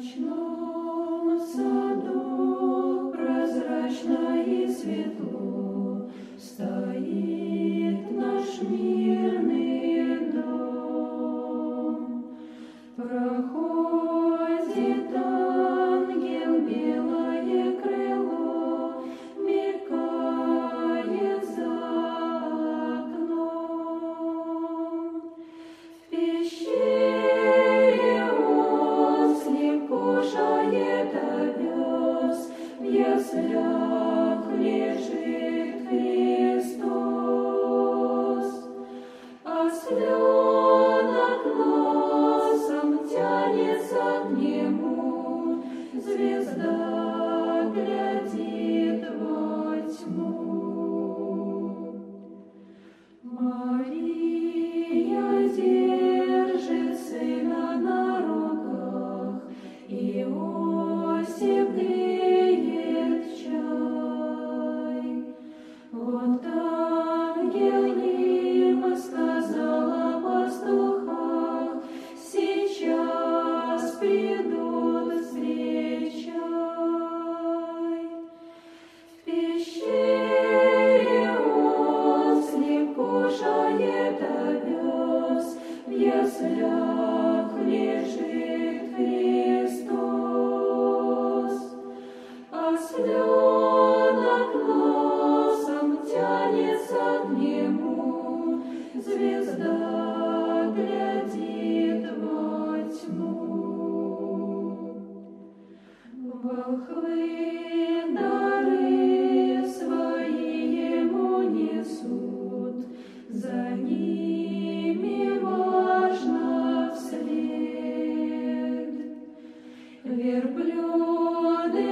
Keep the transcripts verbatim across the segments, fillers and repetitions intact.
ночном саду прозрачно и светло стоит наш мирный дом. Проходит ангел, белое крыло мелькает за окном. В пещере он слепо кушает овес, в яслях лежит Христос. Осленок носом тянется к нему, звезда глядит во тьму. Мария держит сына на руках, Иосиф греет чай. Вот ангел им сказал о пастухах, сейчас придут встречай. В пещере он слеп кушает овес, в яслях лежит Христос. Осленок носом тянется к нему, звезда глядит во тьму. Волхвы дары свои ему несут, за ними важно вслед. Верблюды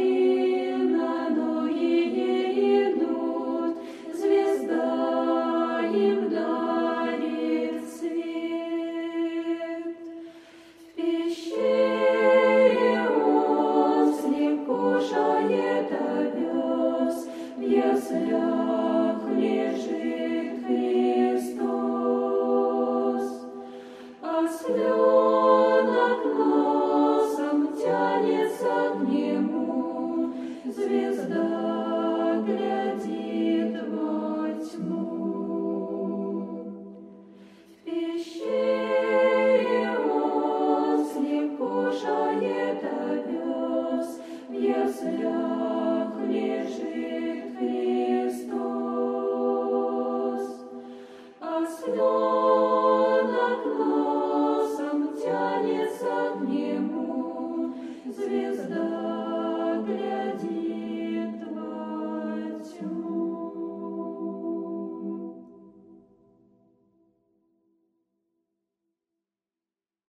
длинноногие идут, звезда им дарит свет. В пещере он слеп кушает овес, в яслях лежит Христос. Осленок носом тянется к нему, звезда глядит во тьму. В пещере он слеп кушает овес, в яслях лежит Христос. Осленок носом тянется к нему,